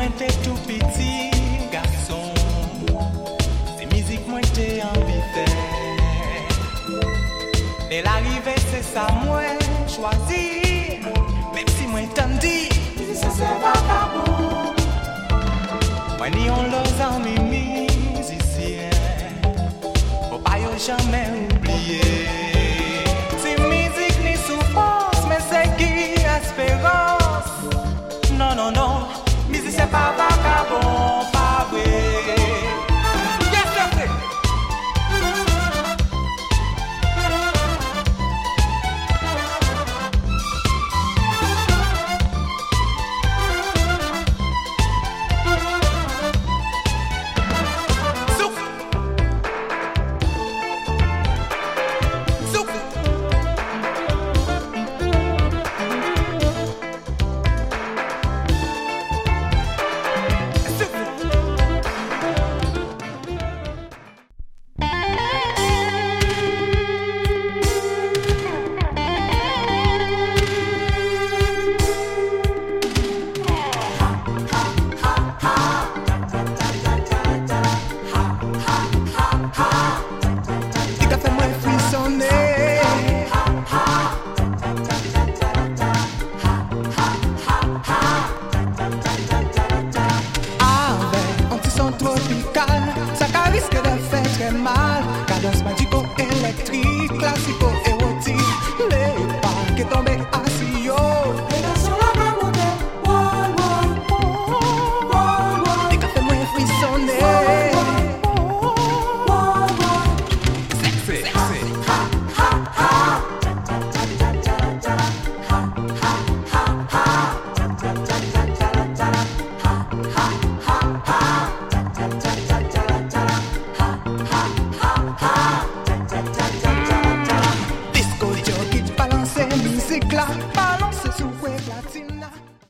Mwen te tout petit garçon, c'est musique moi t'ai envie faire. Dès l'arrivée c'est ça moi choisi, même si moi t'en dis, ça c'est pas bon. Moi ni on l'ose en musicien, faut pas yo jamais oublier.